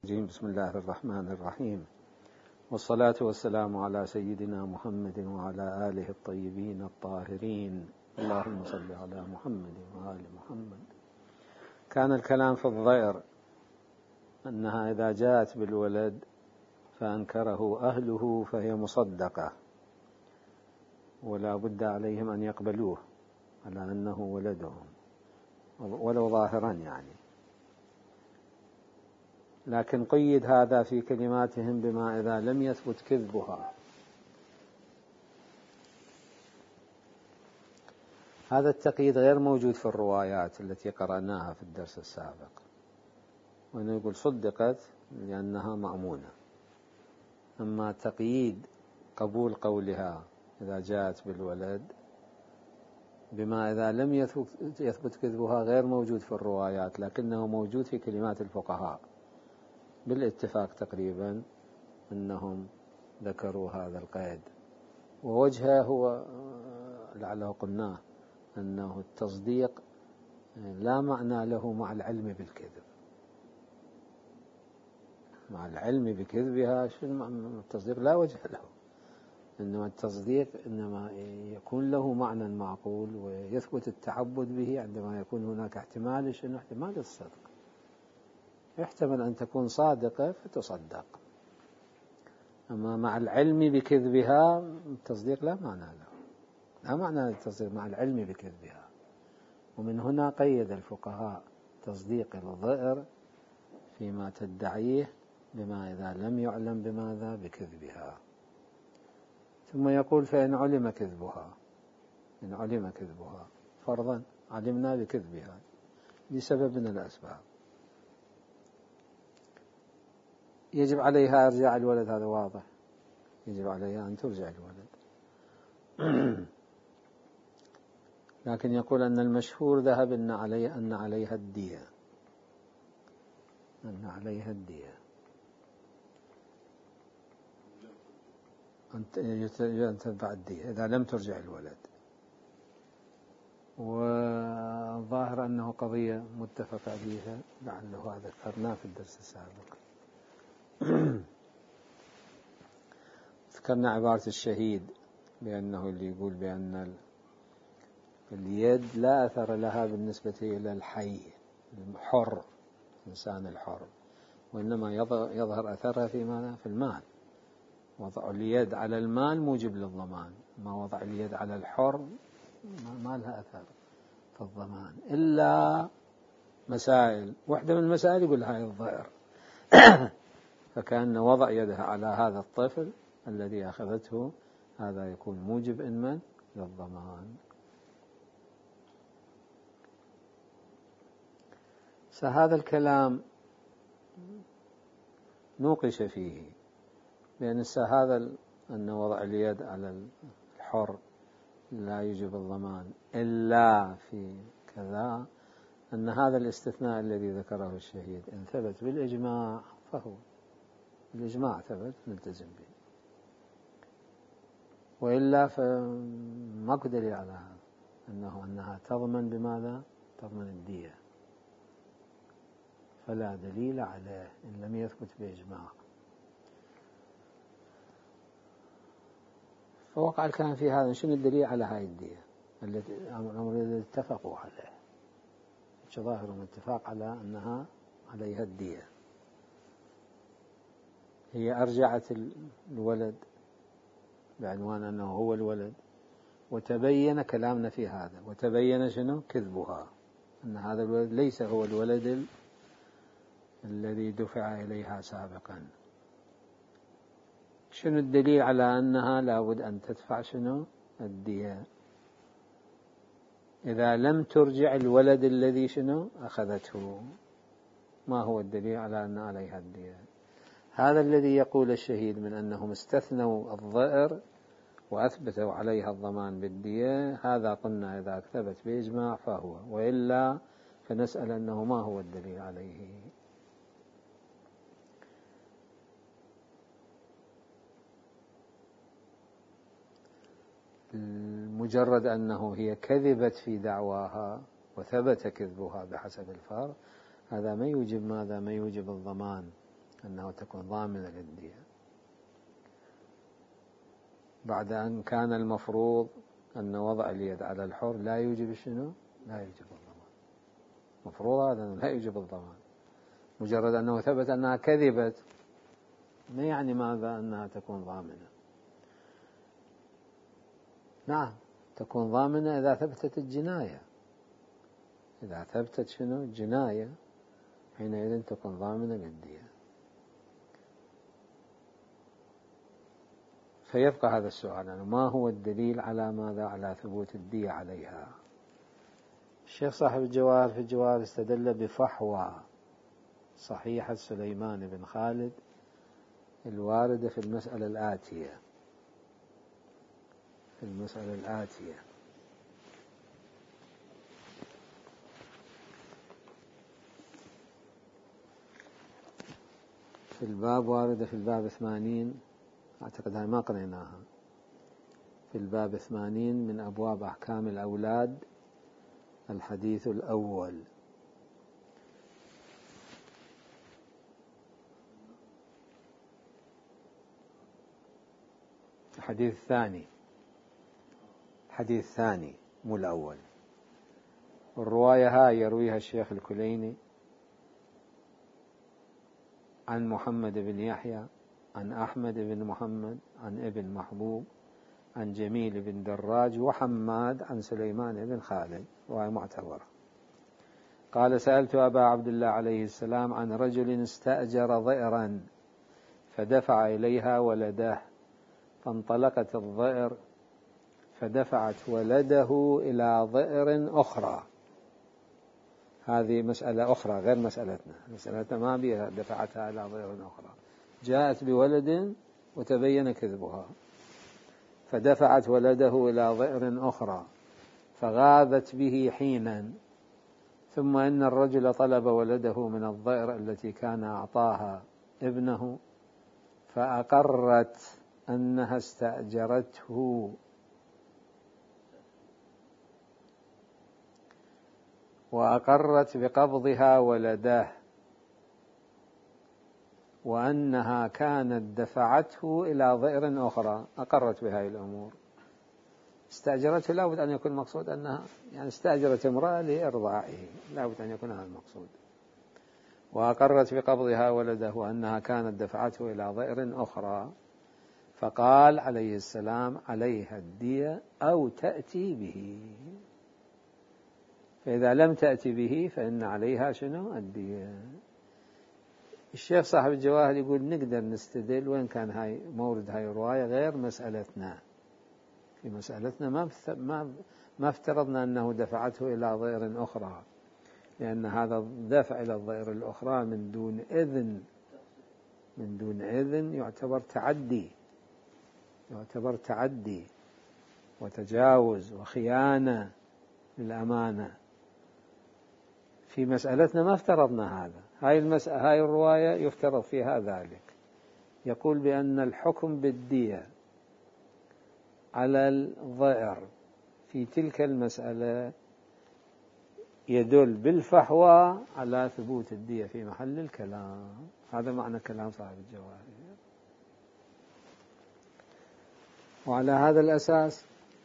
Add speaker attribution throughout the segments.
Speaker 1: بسم الله الرحمن الرحيم، والصلاة والسلام على سيدنا محمد وعلى آله الطيبين الطاهرين، اللهم صل على محمد وآل محمد. كان الكلام في الضئر أنها إذا جاءت بالولد فأنكره أهله فهي مصدقة، ولا بد عليهم أن يقبلوه على أنه ولدهم ولو ظاهرا يعني. لكن قيد هذا في كلماتهم بما إذا لم يثبت كذبها. هذا التقييد غير موجود في الروايات التي قرأناها في الدرس السابق، وأنه يقول صدقت لأنها مأمونة. أما تقييد قبول قولها إذا جاءت بالولد بما إذا لم يثبت كذبها غير موجود في الروايات، لكنه موجود في كلمات الفقهاء بالاتفاق تقريبا أنهم ذكروا هذا القيد. ووجهه هو لعله قلناه أنه التصديق لا معنى له مع العلم بالكذب. مع العلم بكذبها التصديق لا وجه له، إنما التصديق إنما يكون له معنى معقول ويثبت التعبد به عندما يكون هناك احتمال الصدق. يحتمل أن تكون صادقة فتصدق، أما مع العلم بكذبها التصديق لا معنى له، لا معنى للتصديق مع العلم بكذبها. ومن هنا قيد الفقهاء تصديق الضئر فيما تدعيه بما إذا لم يعلم بماذا بكذبها. ثم يقول فإن علم كذبها، إن علم كذبها فرضا علمنا بكذبها لسبب من الأسباب يجب عليها إرجاع الولد، هذا واضح، يجب عليها أن ترجع الولد. لكن يقول أن المشهور ذهب أن عليها الدية، أن عليها الدية أن تدفع الدية إذا لم ترجع الولد. والظاهر أنه قضية متفق عليها، لعله هذا ذكرناه في الدرس السابق. ذكرنا عبارة الشهيد بأنه اللي يقول بأن اليد لا أثر لها بالنسبة إلى الحي الحر، الإنسان الحر، وإنما يظهر أثرها في المال. وضع اليد على المال موجب للضمان، ما وضع اليد على الحر ما لها أثر في الضمان إلا مسائل. واحدة من المسائل يقول هاي الضئر فكأن وضع يدها على هذا الطفل الذي أخذته هذا يكون موجب إنما للضمان. فهذا الكلام نوقش فيه، لأن هذا أن وضع اليد على الحر لا يجب الضمان إلا في كذا، أن هذا الاستثناء الذي ذكره الشهيد إن ثبت بالإجماع فهو الإجماع ثبت نلتزم به، وإلا فما دليل على هذا أنها تضمن بماذا؟ تضمن الدية، فلا دليل عليه إن لم يثبت بإجماع. فوقع الكلام في هذا، شنو الدليل على هاي الدية الأمر الذي اتفقوا عليه؟ ظاهرهم اتفاق على أنها عليها الدية. هي أرجعت الولد بعنوان أنه هو الولد، وتبين كلامنا في هذا، وتبين شنو كذبها، أن هذا الولد ليس هو الولد الذي دفع إليها سابقا. شنو الدليل على أنها لابد أن تدفع شنو الدية إذا لم ترجع الولد الذي شنو أخذته؟ ما هو الدليل على أن عليها الدية؟ هذا الذي يقول الشهيد من أنهم استثنوا الضئر وأثبتوا عليها الضمان بالدية، هذا قلنا إذا ثبت بإجماع فهو، وإلا فنسأل أنه ما هو الدليل عليه. مجرد أنه هي كذبت في دعواها وثبت كذبها بحسب الفرق، هذا ما يوجب ماذا؟ ما يوجب الضمان أنه تكون ضامنة للدية، بعد أن كان المفروض أن وضع اليد على الحر لا يوجب شنو؟ لا يوجب الضمان. مفروض هذا أنه لا يوجب الضمان، مجرد أنه ثبت أنها كذبت ما يعني ماذا أنها تكون ضامنة. نعم تكون ضامنة إذا ثبتت الجناية، إذا ثبتت شنو؟ الجناية، حينئذ تكون ضامنة للدية. فيبقى هذا السؤال، يعني ما هو الدليل على ماذا؟ على ثبوت الدية عليها. الشيخ صاحب الجواهر في الجواهر استدل بفحوى صحيحة سليمان بن خالد الواردة في المسألة الآتية، في الباب، واردة في الباب 80، أعتقد هاي ما قريناها، في الباب 80 من أبواب أحكام الأولاد، الحديث الأول. الحديث الثاني مو الأول. والرواية هاي يرويها الشيخ الكليني عن محمد بن يحيى عن أحمد بن محمد عن ابن محبوب عن جميل بن دراج وحماد عن سليمان بن خالد، رواية معتبرة. قال: سألت أبا عبد الله عليه السلام عن رجل استأجر ضئرا فدفع إليها ولده، فانطلقت الضئر فدفعت ولده إلى ضئر أخرى. هذه مسألة أخرى غير مسألتنا ما بها دفعتها إلى ضئر أخرى، جاءت بولد وتبين كذبها، فدفعت ولده إلى ضئر أخرى فغابت به حينا، ثم إن الرجل طلب ولده من الضئر التي كان أعطاها ابنه، فأقرت أنها استأجرته، وأقرت بقبضها ولده، وأنها كانت دفعته إلى ضئر أخرى. أقرت بهذه الأمور. استأجرته لا بد أن يكون المقصود أنها يعني استأجرت امرأة لإرضاعه، لا بد أن يكون هذا المقصود. وأقرت بقبضها ولده وأنها كانت دفعته إلى ضئر أخرى، فقال عليه السلام: عليها الدية أو تأتي به. فإذا لم تأتي به فإن عليها شنو؟ الدية. الشيخ صاحب الجواهر يقول نقدر نستدل وإن كان هاي مورد هاي الرواية غير مسألتنا. في مسألتنا ما افترضنا أنه دفعته إلى ضئر أخرى، لأن هذا الدفع إلى الضئر الأخرى من دون إذن يعتبر تعدي وتجاوز وخيانة للأمانة. في مسألتنا ما افترضنا هذا. هاي الرواية يفترض فيها ذلك. يقول بأن الحكم بالدية على الضئر في تلك المسألة يدل بالفحوى على ثبوت الدية في محل الكلام. هذا معنى كلام صاحب الجواهر. وعلى هذا الأساس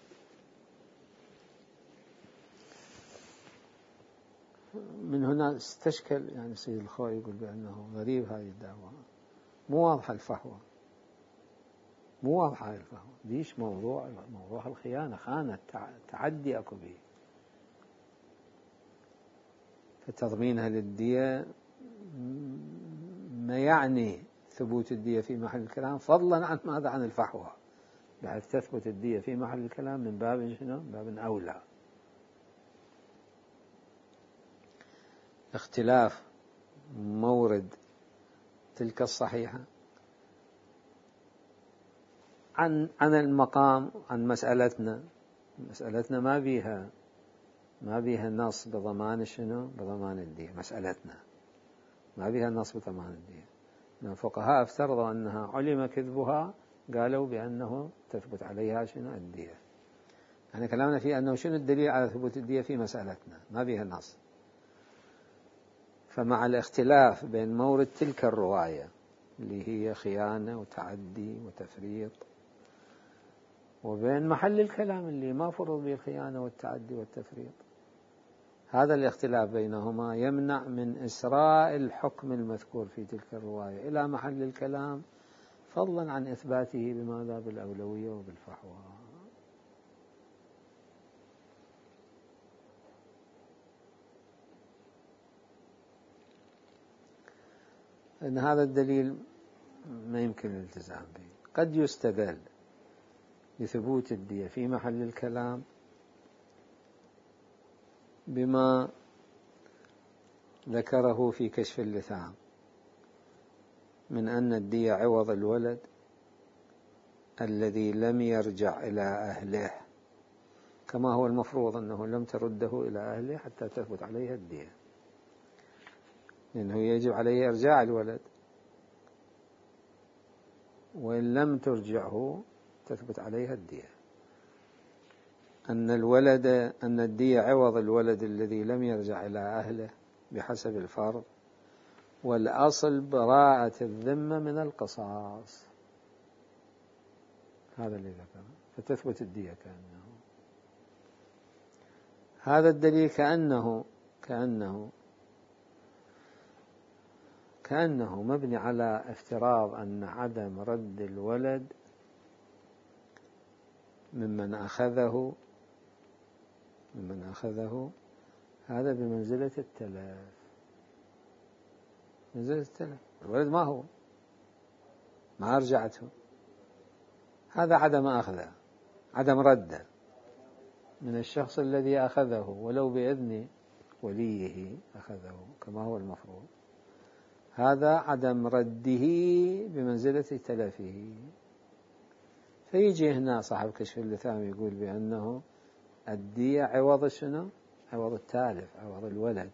Speaker 1: من هنا استشكل يعني سيد الخوئي يقول بأنه غريب هذه الدعوة، مو واضحة الفحوى، ليش موضوع الخيانة، خانة، تعدي أكو به، فتضمينها للدية ما يعني ثبوت الدية في محل الكلام، فضلا عن ماذا؟ عن الفحوى، بحيث تثبت الدية في محل الكلام من باب شنو؟ باب أولى. اختلاف مورد تلك الصحيحة عن المقام، عن مسألتنا ما بيها نص بضمان شنو؟ بضمان الدية. مسألتنا ما بيها نص بضمان الدية. الفقهاء افترضوا أنها علم كذبها، قالوا بأنه تثبت عليها شنو؟ الدية. يعني كلامنا فيه أنه شنو الدليل على ثبوت الدية في مسألتنا، ما بيها نص. فمع الاختلاف بين مورد تلك الرواية اللي هي خيانة وتعدي وتفريط، وبين محل الكلام اللي ما فرض به الخيانة والتعدي والتفريط. هذا الاختلاف بينهما يمنع من إسراء الحكم المذكور في تلك الرواية إلى محل الكلام، فضلا عن إثباته بماذا؟ بالأولوية وبالفحوى. إن هذا الدليل ما يمكن الالتزام به. قد يستدل لثبوت الدية في محل الكلام بما ذكره في كشف اللثام من أن الدية عوض الولد الذي لم يرجع إلى أهله، كما هو المفروض أنه لم ترده إلى أهله حتى تثبت عليها الدية، لأنه يجب عليه إرجاع الولد، وإن لم ترجعه تثبت عليها الدية. أن الدية عوض الولد الذي لم يرجع إلى أهله بحسب الفرض، والأصل براءة الذمة من القصاص. هذا اللي ذكره، فتثبت الدية كأنه. هذا الدليل كأنه مبني على افتراض أن عدم رد الولد ممن أخذه هذا بمنزلة التلف. منزلة التلف، الولد ما هو، ما رجعته، هذا عدم أخذه، عدم رده من الشخص الذي أخذه ولو بإذن وليه أخذه كما هو المفروض، هذا عدم رده بمنزلة تلفه. فيجي هنا صاحب كشف اللثام يقول بأنه الدية عوض شنو؟ عوض التالف، عوض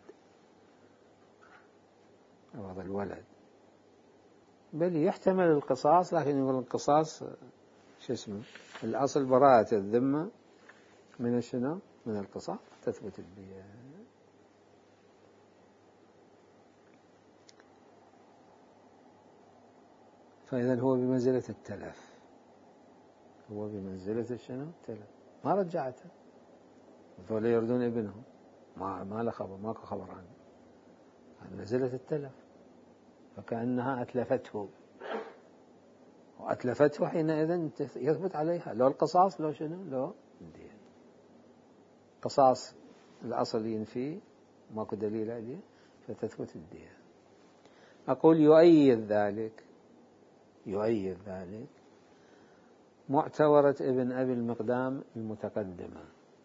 Speaker 1: الولد، بل يحتمل القصاص، لكن يقول القصاص الأصل براءة الذمة من شنو؟ من القصاص، تثبت الدية. فإذا هو بمنزلة التلف، هو بمنزلة شنو؟ التلف، ما رجعته، ذولا يردون ابنهم، ما له خبر، ماكو خبر عنه، منزلة التلف، فكأنها أتلفته، وأتلفته حينئذ يثبت عليها لو القصاص لو شنو؟ لو الدية. قصاص الأصل ينفي، ماكو دليل عليه، فتثبت الدية. أقول يؤيد ذلك معتورة ابن أبي المقدام المتقدمة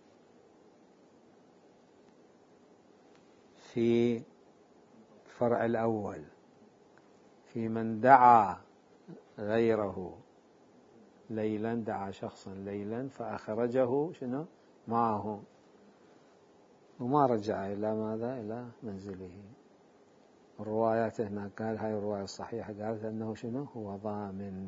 Speaker 1: في الفرع الأول، في من دعا غيره ليلا، دعا شخصا ليلا فأخرجه شنو؟ معه، وما رجع إلى ماذا؟ إلى منزله. الروايات هنا قال، هاي الرواية الصحيحة قالت أنه شنو؟ هو ضامن.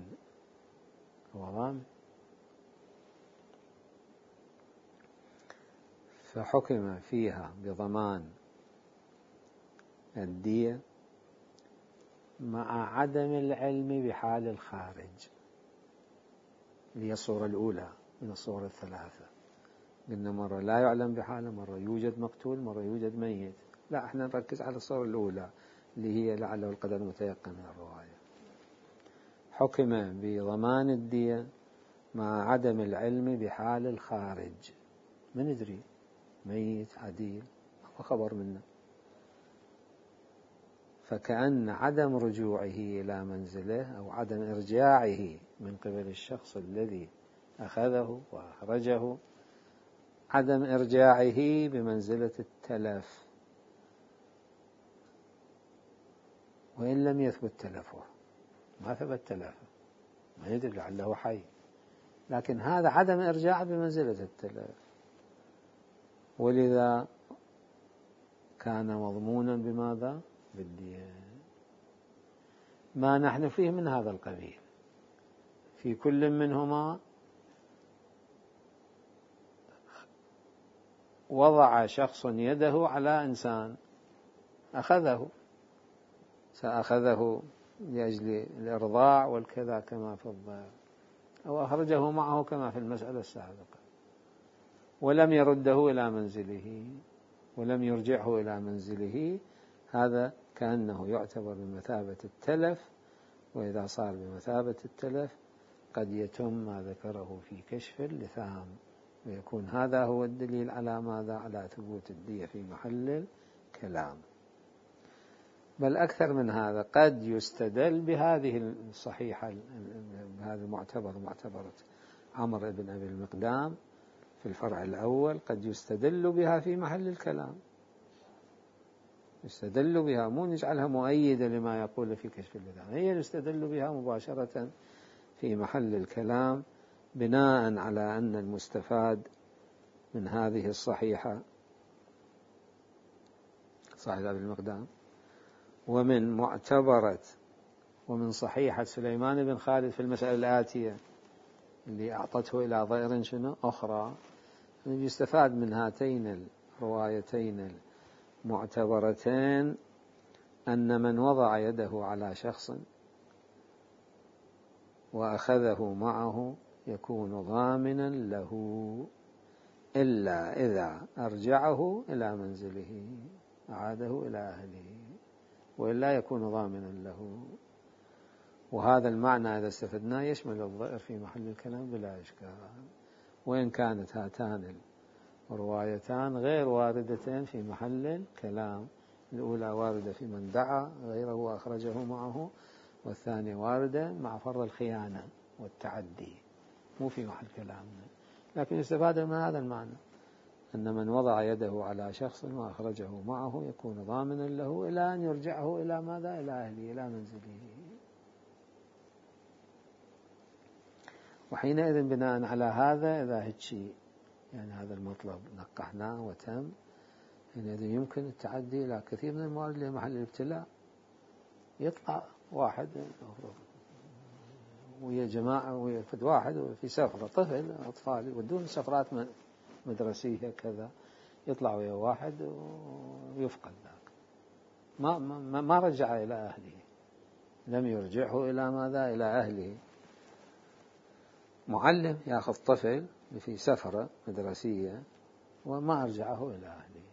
Speaker 1: فحكم فيها بضمان الدية مع عدم العلم بحال الخارج، اللي هي الصورة الأولى من الصور الثلاثة. قلنا مرة لا يعلم بحاله، مرة يوجد مقتول، مرة يوجد ميت. لا، احنا نركز على الصورة الأولى اللي هي لعله القدر متيقن من الرواية. حكم بضمان الدية مع عدم العلم بحال الخارج، من ندري ميت عديل ما خبر منه، فكأن عدم رجوعه إلى منزله أو عدم إرجاعه من قبل الشخص الذي أخذه وأخرجه، عدم إرجاعه بمنزلة التلف، وإن لم يثبت تلفه، ما ثبت تلفه، ما يدري لعله حي، لكن هذا عدم إرجاعه بمنزلة التلف، ولذا كان مضمونا بماذا؟ بالدية. ما نحن فيه من هذا القبيل، في كل منهما وضع شخص يده على إنسان، سأخذه لأجل الإرضاع والكذا كما في الضير، أو أخرجه معه كما في المسألة السابقة، ولم يرده إلى منزله ولم يرجعه إلى منزله، هذا كأنه يعتبر بمثابة التلف. وإذا صار بمثابة التلف قد يتم ما ذكره في كشف اللثام، ويكون هذا هو الدليل على ماذا؟ على ثبوت الدية في محل الكلام. بل أكثر من هذا، قد يستدل بهذه الصحيحة، بهذا المعتبر، معتبرة عمرو بن أبي المقدام في الفرع الأول، قد يستدل بها في محل الكلام، يستدل بها، مو نجعلها مؤيدة لما يقول في كشف اللثام، هي يستدل بها مباشرة في محل الكلام، بناء على أن المستفاد من هذه الصحيحة صحيح أبي المقدام، ومن معتبرة ومن صحيحة سليمان بن خالد في المسألة الآتية اللي أعطته إلى ضير شنو أخرى، يستفاد من هاتين الروايتين المعتبرتين أن من وضع يده على شخص وأخذه معه يكون ضامنا له، إلا إذا أرجعه إلى منزله، أعاده إلى أهله، وإلا يكون ضامنا له. وهذا المعنى إذا استفدناه يشمل الضئر في محل الكلام بلا إشكال، وإن كانت هاتان الروايتان غير واردتين في محل الكلام. الأولى واردة في من دعا غيره وأخرجه معه، والثانية واردة مع فر الخيانة والتعدي، مو في محل كلامنا، لكن استفاد من هذا المعنى أن من وضع يده على شخص وأخرجه معه يكون ضامنا له إلى أن يرجعه إلى ماذا؟ إلى أهله، إلى منزله. وحينئذ بناء على هذا، إذا هيك يعني هذا المطلب نقحناه وتم، حينئذ يمكن التعدي إلى كثير من الموارد لمحل الابتلاء. يطلع واحد ويا جماعة ويفد واحد في سفرة، طفل، أطفال يودون سفرات مدرسية كذا، يطلع ويا واحد ويفقد ذاك، ما رجع إلى أهله، لم يرجعه إلى ماذا؟ إلى أهله. معلم يأخذ طفل في سفرة مدرسية وما أرجعه إلى أهله،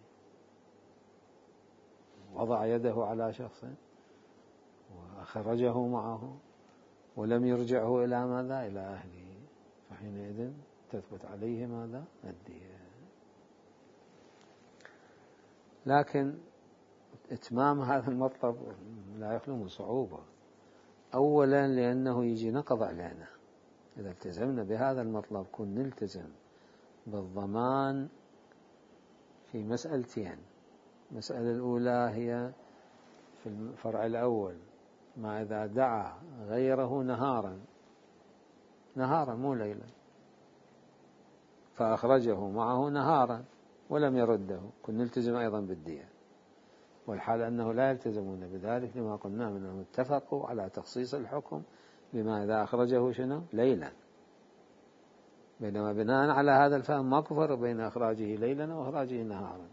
Speaker 1: وضع يده على شخص وأخرجه معه ولم يرجعه إلى ماذا؟ إلى أهله، فحينئذ تثبت عليه ماذا؟ الدية. لكن إتمام هذا المطلب لا يخلو من صعوبة. أولا لأنه يجي نقض علينا إذا التزمنا بهذا المطلب، كن نلتزم بالضمان في مسألتين. المسألة الأولى هي في الفرع الأول، ما إذا دعا غيره نهارا مو ليلا، فأخرجه معه نهارا ولم يرده، كن نلتزم أيضا بالدية. والحال أنه لا يلتزمون بذلك لما قلنا منهم اتفقوا على تخصيص الحكم بما إذا أخرجه شنو؟ ليلا، بينما بناء على هذا الفهم ما كفر بين إخراجه ليلا وإخراجه نهارا.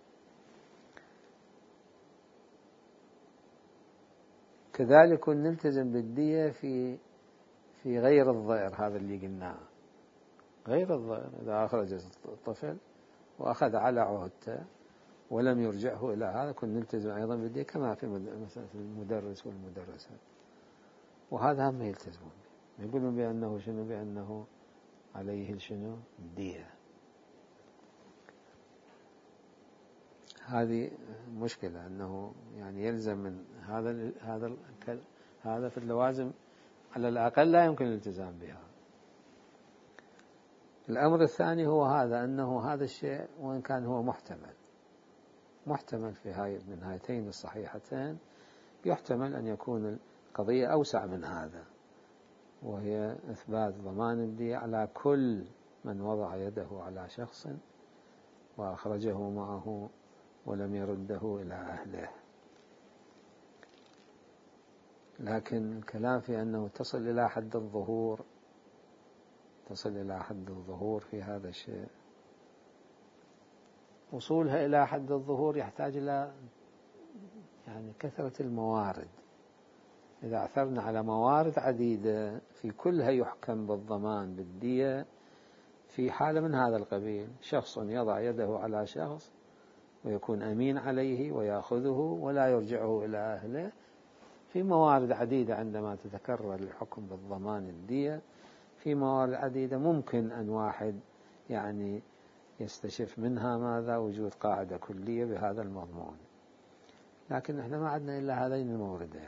Speaker 1: كذلك نلتزم بالدية في غير الضئر، هذا اللي قلناه، غير الضئر إذا أخرج الطفل وأخذ على عهدته ولم يرجعه إلى هذا، كن نلتزم أيضا بالدية كما في مثلا المدرس والمدرسة، وهذا هم يلتزمون به، يقولون بأنه شنو؟ بأنه عليه شنو؟ الدية. هذه مشكلة، أنه يعني يلزم من هذا في اللوازم على الأقل لا يمكن الالتزام بها. الأمر الثاني هو هذا، أنه هذا الشيء وإن كان هو محتمل في من هاتين الصحيحتين، يحتمل أن يكون القضية أوسع من هذا، وهي إثبات ضمان الدية على كل من وضع يده على شخص وأخرجه معه ولم يرده إلى أهله. لكن الكلام في أنه تصل إلى حد الظهور في هذا الشيء، وصولها إلى حد الظهور يحتاج إلى يعني كثرة الموارد، إذا عثرنا على موارد عديدة في كلها يحكم بالضمان بالدية في حالة من هذا القبيل، شخص يضع يده على شخص ويكون أمين عليه ويأخذه ولا يرجعه إلى أهله، في موارد عديدة عندما تتكرر الحكم بالضمان الدية، في موارد عديدة ممكن أن واحد يعني يستشف منها ماذا وجود قاعدة كلية بهذا المضمون، لكن احنا ما عندنا إلا هذين الموردين.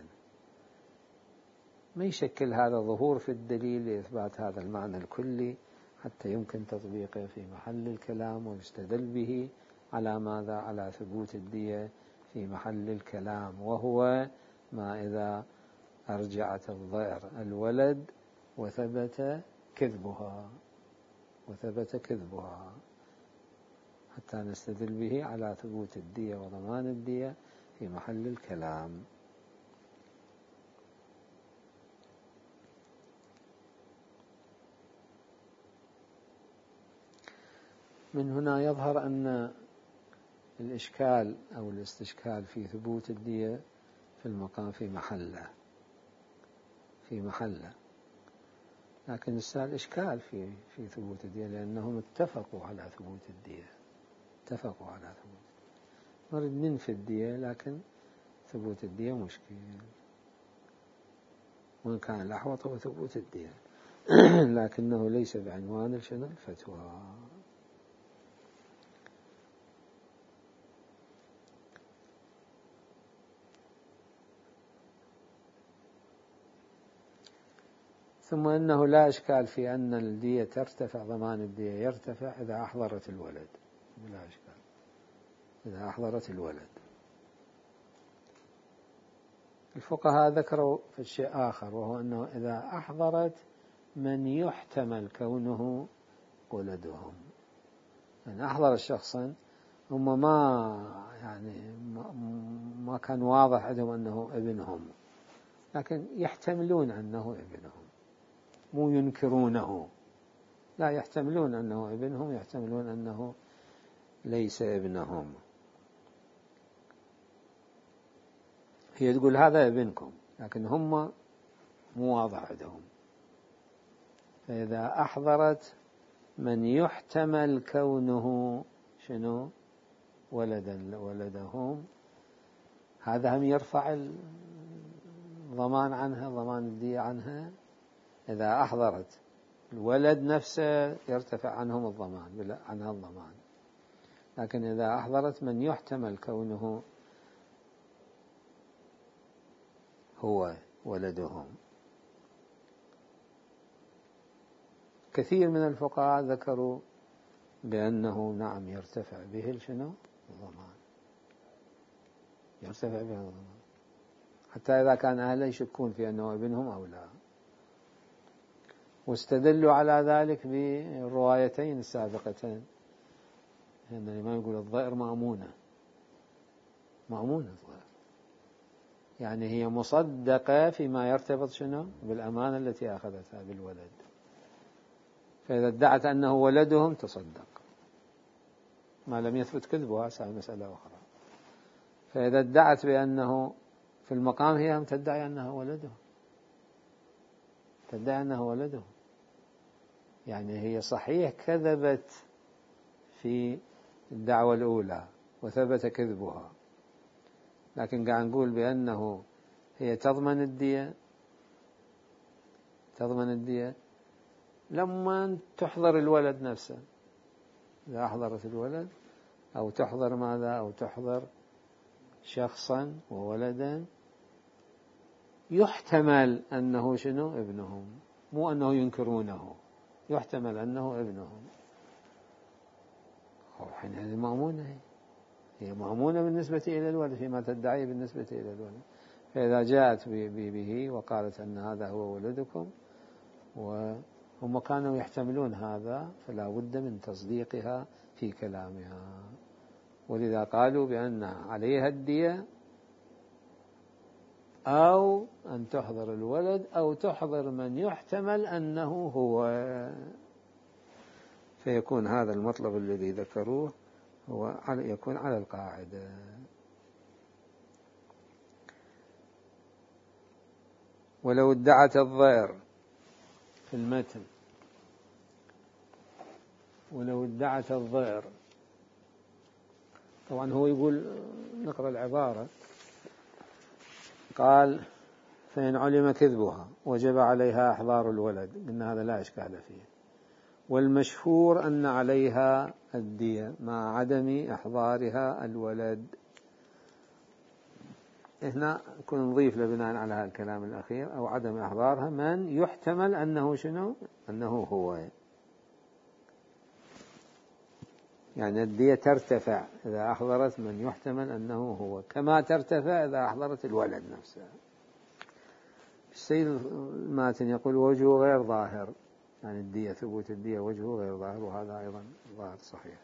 Speaker 1: ما يشكل هذا ظهور في الدليل لإثبات هذا المعنى الكلي حتى يمكن تطبيقه في محل الكلام ويستدل به على ماذا؟ على ثبوت الدية في محل الكلام، وهو ما إذا أرجعت الضئر الولد وثبت كذبها حتى نستدل به على ثبوت الدية وضمان الدية في محل الكلام. من هنا يظهر أن الإشكال أو الاستشكال في ثبوت الدية في المقام في محله، لكن السؤال إشكال في ثبوت الدية لأنهم اتفقوا على ثبوت الدية، نريد ننفي الدية لكن ثبوت الدية مشكل، وإن كان الأحوط هو ثبوت الدية لكنه ليس بعنوان الفتوى. ثم أنه لا إشكال في أن الدية ترتفع، ضمان الدية يرتفع إذا أحضرت الولد، بلا إشكال إذا أحضرت الولد. الفقهاء ذكروا في شيء آخر، وهو أنه إذا أحضرت من يحتمل كونه ولدهم، يعني أحضر الشخصا هم ما كان واضح عندهم أنه ابنهم، لكن يحتملون أنه ابنهم، مو ينكرونه، لا يحتملون أنه ابنهم، يحتملون أنه ليس ابنهم. هي تقول هذا ابنكم لكن هم مو واضح عندهم، فإذا أحضرت من يحتمل كونه ولدهم، هذا هم يرفع الضمان عنها، ضمان الدية عنها. إذا أحضرت الولد نفسه يرتفع عنها الضمان، لكن إذا أحضرت من يحتمل كونه هو ولدهم. كثير من الفقهاء ذكروا بأنه نعم يرتفع به الضمان، يرتفع به الضمان حتى إذا كان أهله يشكون في أنه ابنهم أو لا، واستدلوا على ذلك بالروايتين السابقتين، أن الإمام يقول الضئر مأمونة الضئر، يعني هي مصدقة فيما يرتبط بالأمانة التي أخذتها بالولد، فإذا ادعت أنه ولدهم تصدق، ما لم يثبت كذبها مسألة أخرى. فإذا ادعت بأنه في المقام هي تدعي أنه ولده، يعني هي صحيح كذبت في الدعوة الأولى وثبت كذبها، لكن قاعد نقول بأنه هي تضمن الدية لما تحضر الولد نفسه، إذا أحضرت الولد أو تحضر ماذا؟ أو تحضر شخصا وولدا يحتمل أنه ابنهم، مو أنه ينكرونه، يحتمل أنه ابنهم. حين هذه مأمونة، هي مأمونة بالنسبة إلى الولد فيما تدعي بالنسبة إلى الولد، فإذا جاءت به وقالت أن هذا هو ولدكم وهم كانوا يحتملون هذا، فلا بد من تصديقها في كلامها، ولذا قالوا بأن عليها الدية أو أن تحضر الولد أو تحضر من يحتمل أنه هو، فيكون هذا المطلب الذي ذكروه هو يكون على القاعدة. ولو ادعت الضئر في المتن، ولو ادعت الضئر، طبعا هو يقول نقرأ العبارة، قال فإن علم كذبها وجب عليها إحضار الولد، قلنا هذا لا إشكال فيه، والمشهور أن عليها الدية مع عدم إحضارها الولد. هنا كنا نضيف لبناء على هذا الكلام الأخير أو عدم إحضارها من يحتمل أنه شنو؟ أنه هو، يعني الدية ترتفع إذا أحضرت من يحتمل أنه هو، كما ترتفع إذا أحضرت الولد نفسه. السيد الماتن يقول وجهه غير ظاهر، يعني الدية، ثبوت الدية وجهه غير ظاهر، وهذا أيضا ظاهر صحيح.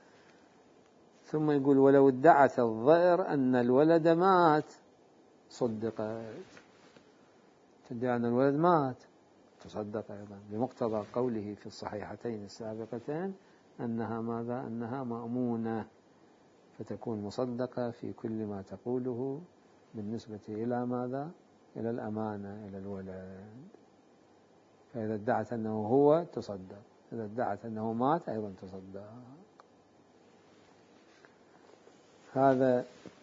Speaker 1: ثم يقول ولو ادعت الضئر أن الولد مات صدقت، تدعي أن الولد مات تصدق أيضا، بمقتضى قوله في الصحيحتين السابقتين أنها ماذا؟ أنها مأمونة، فتكون مصدقة في كل ما تقوله بالنسبة إلى ماذا؟ إلى الأمانة، إلى الولد. فإذا ادعت أنه هو تصدق، إذا ادعت أنه مات أيضا تصدق. هذا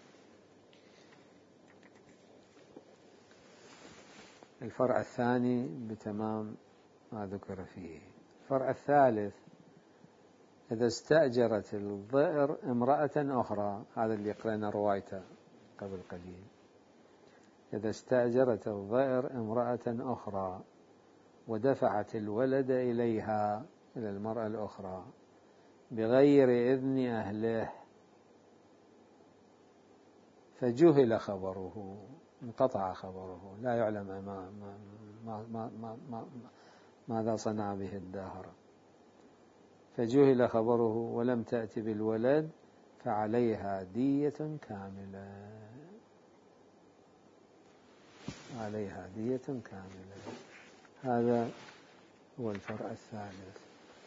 Speaker 1: الفرع الثاني بتمام ما ذكر فيه. الفرع الثالث إذا استأجرت الضئر امرأة أخرى، هذا اللي قرأنا روايته قبل قليل، إذا استأجرت الضئر امرأة أخرى ودفعت الولد إليها، إلى المرأة الأخرى، بغير إذن أهله، فجهل خبره، انقطع خبره، لا يعلم ماذا صنع به الداهر، فجهل خبره ولم تأتي بالولد، فعليها دية كاملة، عليها دية كاملة. هذا هو الفرع الثالث.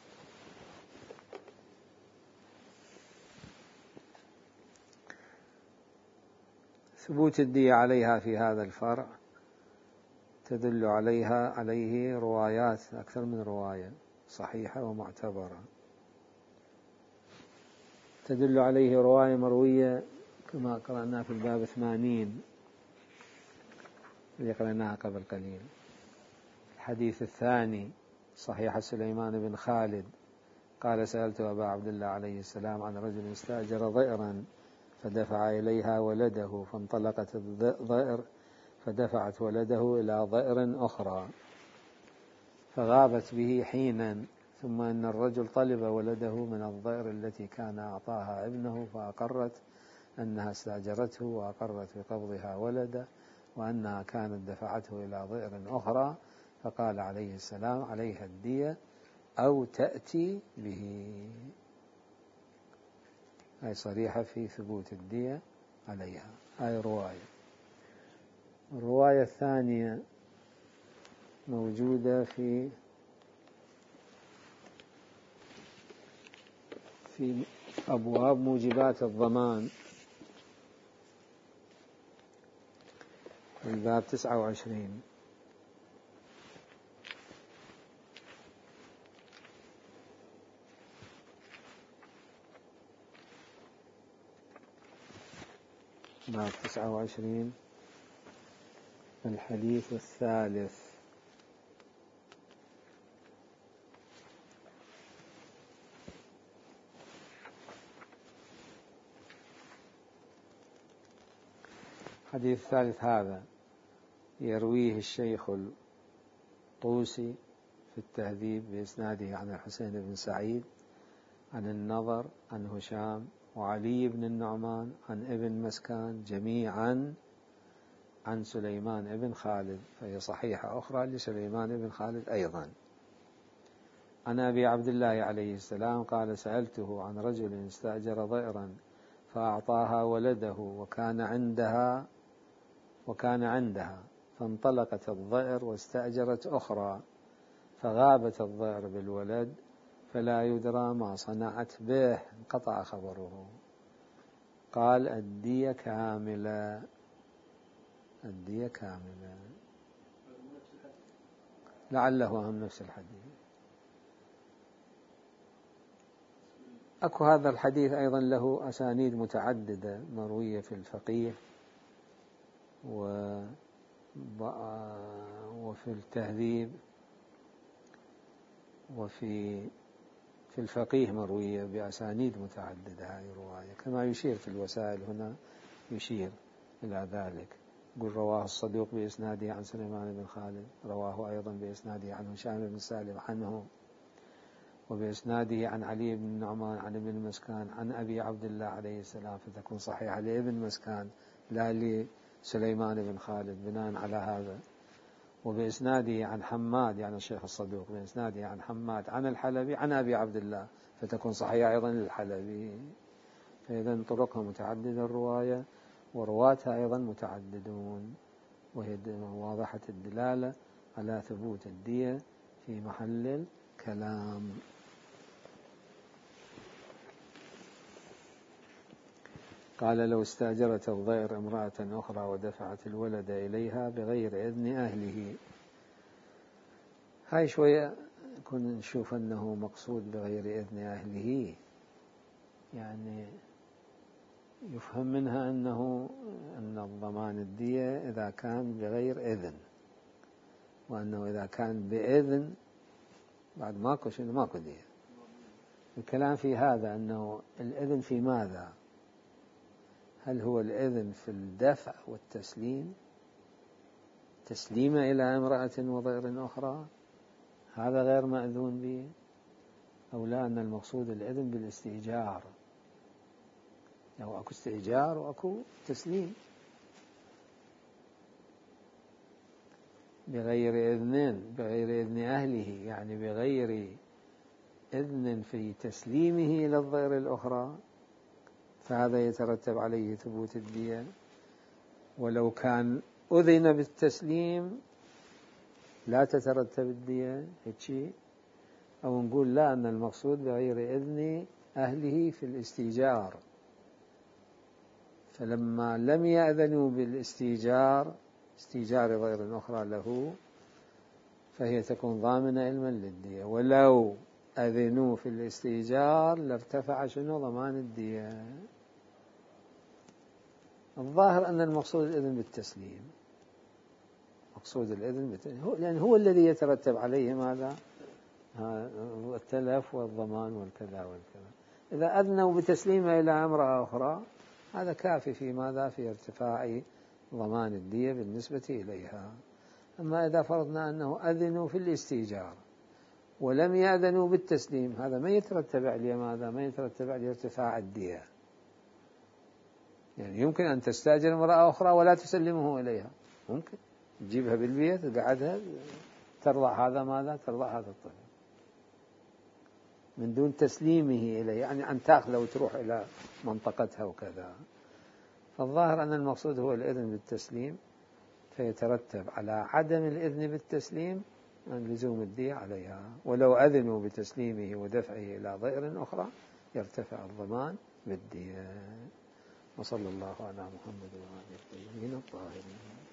Speaker 1: ثبوت الدية عليها في هذا الفرع تدل عليه روايات، أكثر من رواية صحيحة ومعتبرة. تدل عليه رواية مروية كما قرأنا في الباب 80 اللي قرأناها قبل قليل، الحديث الثاني صحيح سليمان بن خالد قال سألت أبا عبد الله عليه السلام عن رجل استأجر ضئرا فدفع إليها ولده، فانطلقت الضئر فدفعت ولده إلى ضئر أخرى فغابت به حينا، ثم أن الرجل طلب ولده من الضئر التي كان أعطاها ابنه، فأقرت أنها استأجرته وأقرت بقبضها ولده، وأنها كانت دفعته إلى ضئر أخرى، فقال عليه السلام عليها الدية أو تأتي به. هاي صريحة في ثبوت الدية عليها. هاي رواية. الرواية الثانية موجودة في أبواب موجبات الضمان، الباب 29. باب 29 الحديث الثالث. الحديث الثالث هذا يرويه الشيخ الطوسي في التهذيب بإسناده عن الحسين بن سعيد عن النضر عن هشام وعلي بن النعمان عن ابن مسكان جميعا عن سليمان بن خالد، فهي صحيحة أخرى لسليمان بن خالد أيضا، عن أبي عبد الله عليه السلام قال سألته عن رجل استأجر ضئرا فأعطاها ولده وكان عندها فانطلقت الضئر واستأجرت أخرى فغابت الضئر بالولد فلا يدرى ما صنعت به، انقطع خبره. قال الدية كاملة، الدية كاملة. لعله هم نفس الحديث. أكو هذا الحديث أيضا له أسانيد متعددة مروية في الفقيه وفي التهذيب، وفي الفقيه مروية بأسانيد متعددة هذه الرواية، كما يشير في الوسائل هنا يشير إلى ذلك. يقول رواه الصدوق بإسناده عن سليمان بن خالد، رواه أيضا بإسناده عن هشام بن سالم عنه، وبإسناده عن علي بن النعمان عن ابن مسكان عن أبي عبد الله عليه السلام، فتكون صحيحة لابن مسكان لا لسليمان بن خالد بناء على هذا. وبإسناده عن حماد، يعني الشيخ الصدوق، بإسناده عن حماد عن الحلبي عن أبي عبد الله، فتكون صحيحة أيضا للحلبي. فإذا طرقها متعددة الرواية، ورواتها أيضا متعددون، وهي واضحة الدلالة على ثبوت الدية في محل الكلام. قال لو استأجرت الضير امرأة أخرى ودفعت الولد إليها بغير إذن أهله. هاي شوية كنا نشوف أنه مقصود بغير إذن أهله، يعني يفهم منها أن الضمان الدية إذا كان بغير إذن، وأنه إذا كان بإذن بعد ماكو دية. الكلام في هذا أنه الإذن في ماذا؟ هل هو الإذن في الدفع والتسليم، تسليمه إلى امرأة وضير أخرى، هذا غير مأذون به، أو لا أن المقصود الإذن بالاستئجار، أو أكو استئجار وأكو تسليم بغير إذن أهله، يعني بغير إذن في تسليمه إلى الضير الأخرى، فهذا يترتب عليه ثبوت الدية. ولو كان أذن بالتسليم لا تترتب الدية هيك. أو نقول لا، أن المقصود بغير إذن أهله في الاستئجار، فلما لم يأذنوا بالاستئجار، استئجار غير أخرى له، فهي تكون ضامنة علما للدية. ولو أذنوا في الاستئجار لارتفع ضمان الدية. الظاهر أن المقصود الإذن بالتسليم، مقصود الإذن بالتسليم لأن هو الذي يترتب عليه ماذا؟ التلف والضمان والكذا والكذا. إذا أذنوا بتسليمه إلى امرأة أخرى هذا كافي في ماذا؟ في ارتفاع ضمان الدية بالنسبة إليها. أما إذا فرضنا أنه أذنوا في الاستئجار ولم يأذنوا بالتسليم، هذا ما يترتب عليه ماذا؟ ما يترتب عليه ارتفاع الدية. يعني يمكن أن تستأجر امرأة أخرى ولا تسلمه إليها، ممكن تجيبها بالبيت تقعدها ترضع هذا ماذا؟ ترضع هذا الطفل من دون تسليمه إليه، يعني أن تأخذه وتروح إلى منطقتها وكذا. فالظاهر أن المقصود هو الإذن بالتسليم، فيترتب على عدم الإذن بالتسليم أن لزوم الدية عليها. ولو أذنوا بتسليمه ودفعه إلى ضير أخرى يرتفع الضمان بالدية. وصلى الله على محمد وآله الطيبين الطاهرين.